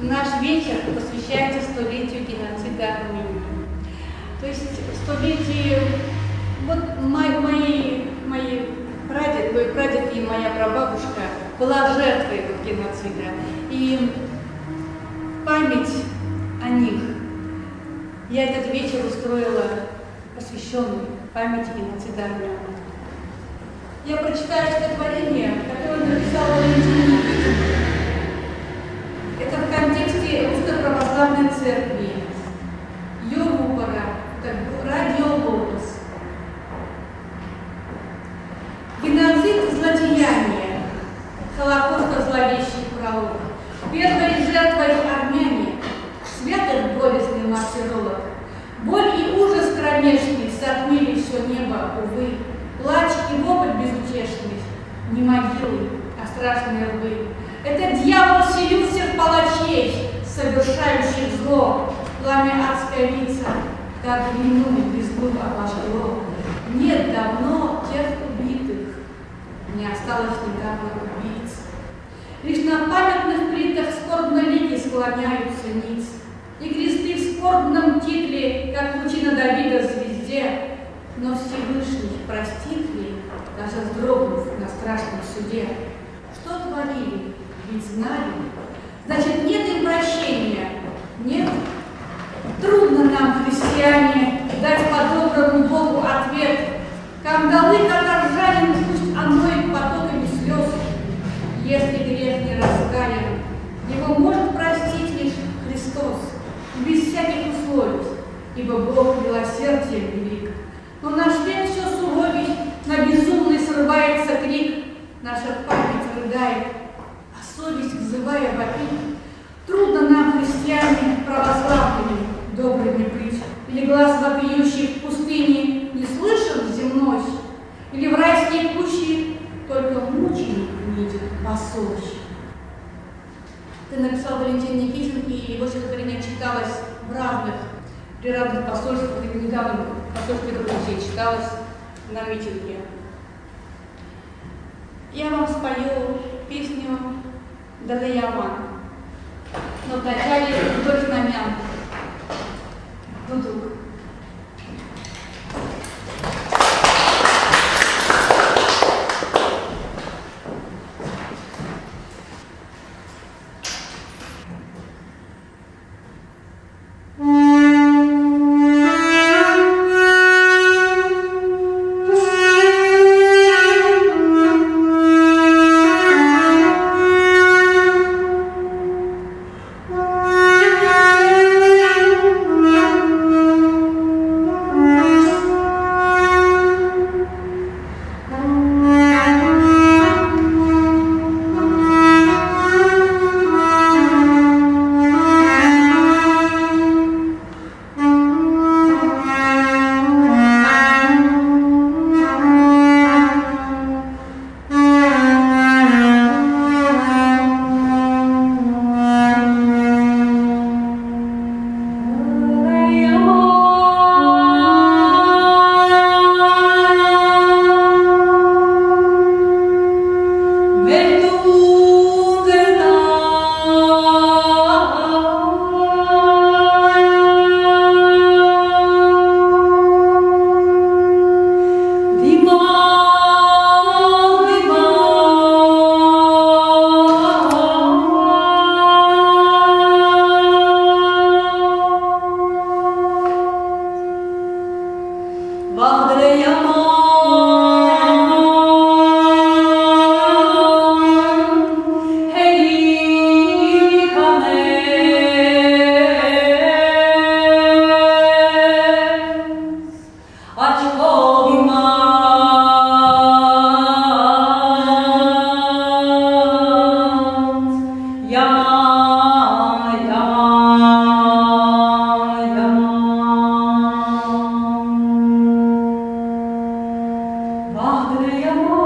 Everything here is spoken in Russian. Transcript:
наш вечер посвящается столетию геноцида Армении. То есть столетие, вот мой прадед и моя прабабушка была жертвой геноцида. И память о них, я этот вечер устроила посвященный памяти геноцида армян. Я прочитаю стихотворение, которое написал Валентин Никитин. Это в контексте Русской Православной Церкви, ее рупора, радиоголос. Геноцид – злодеяние, Холокоста зловещий пролог. Первой жертвой армяне, святых горестный мартиролог. Боль и ужас кромешный сотмили все небо, увы. Плач и вопль безутешный, не могилы, а страшные рвы. Это дьявол вселился в палачей, совершающих зло. Пламя адской лица, как длинную бездну обожгло. Нет давно тех убитых, не осталось никаких убийц. Лишь на памятных плитах скорбно лики склоняются ниц. И кресты в скорбном титле, как лучи на Давида звезде. Но Всевышний простит ли, даже вздрогнув на страшном суде? Что творили? Ведь знали. Значит, нет им прощения? Нет? Трудно нам, христиане, дать по-доброму Богу ответ. Кандалы каторжанин пусть омоет потоками слез. Если грех не раскаян, его может простить лишь Христос, без всяких условий, ибо Бог милосердием велик. Но наш век все суровей, на безумный срывается крик. Наша память рыдает, а совесть, взывая, вопит. Трудно нам, христиане, православными, добрыми быть. Или глаз вопиющий в пустыне не слышен земной, или в райские кущи только мученик видит посольщик. Это написал Валентин Никитин, и его стихотворение читалось при разных посольствах, и недавно в посольстве Грузии читалось на митинге. Я вам спою песню «Далеяман», но вначале вдоль знамян. Дудук. Padre amor.